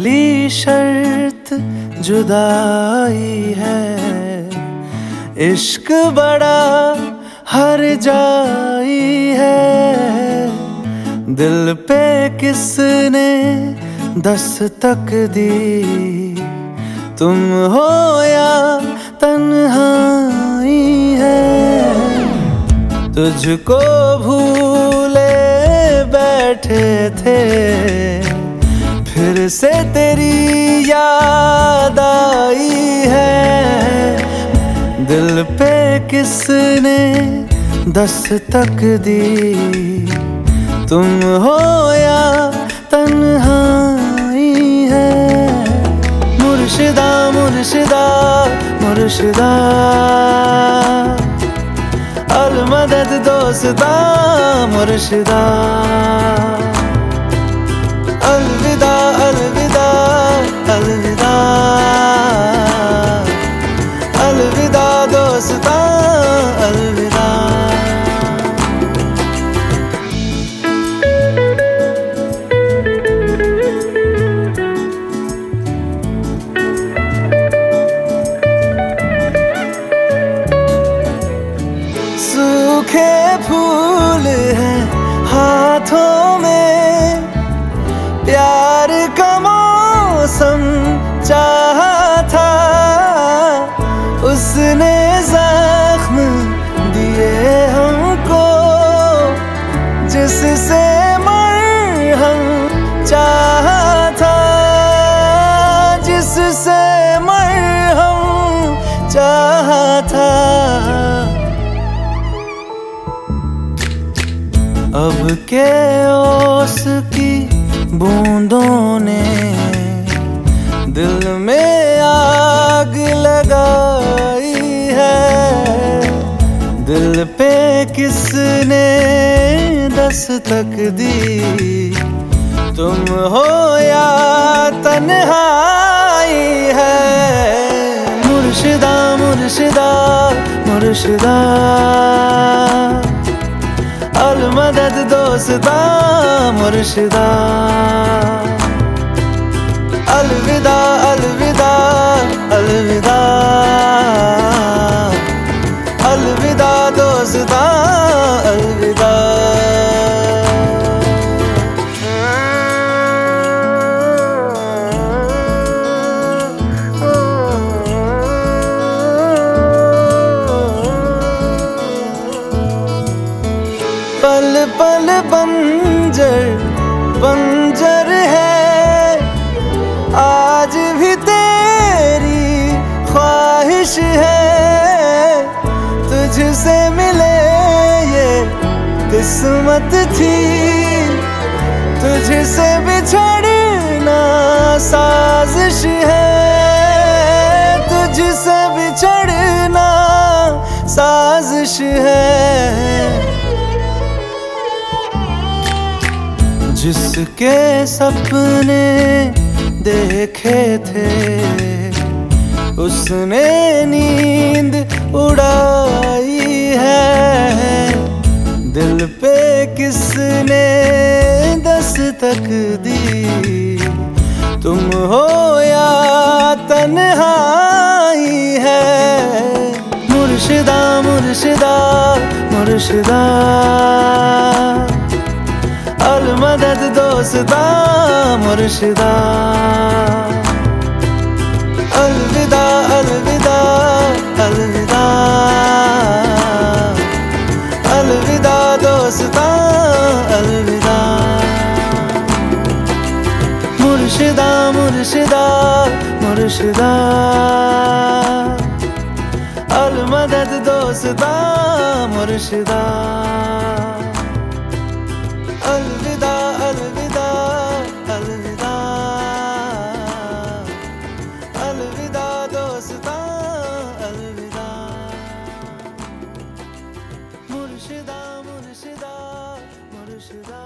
पहली शर्त जुदाई है, इश्क बड़ा हर जाई है। दिल पे किसने दस्तक दी, तुम हो या तन्हाई है। तुझको भूले बैठे थे, फिर से तेरी याद आई है। दिल पे किसने दस्तक दी, तुम हो या तन्हाई है। मुर्शिदा मुर्शिदा मुर्शिदा, अल मदद दोस्ता मुर्शिदा। अलविदा अलविदा अलविदा, अलविदा दोस्ता अलविदा। सूखे फूल हैं हाथों में, प्यार का मौसम चाहा था। उसने जख्म दिए हमको, जिससे मरहम चाहा था, जिससे मरहम चाहा था। अब के ओस की बूंदों ने दिल में आग लगाई है। दिल पे किसने दस्तक दी, तुम हो या तन्हाई है। मुर्शिदा मुर्शिदा मुर्शिदा, अल मदद दोस्ता मुर्शिदा। अलविदा अलविदा अलविदा, अलविदा दोस्ता अलविदा। पल पल बंजर बंजर है, आज भी तेरी ख्वाहिश है। तुझसे मिले ये किस्मत थी, तुझसे बिछड़ना साजिश है। तुझसे बिछड़ना साजिश है। जिसके सपने देखे थे, उसने नींद उड़ाई है। दिल पे किसने दस्तक दी, तुम हो या तन्हाई है। मुर्शिदा मुर्शिदा मुर्शिदा, अल मदद दोस्ता मुर्शिदा। अलविदा अलविदा अलविदा, अलविदा दोस्ता अलविदा। मुर्शिदा मुर्शिदा मुर्शिदा, अल मदद दोस्ता मुर्शिदा। अलविदा अलविदा अलविदा, अलविदा दोस्ता अलविदा। मुर्शिदा मुर्शिदा मुर्शिदा।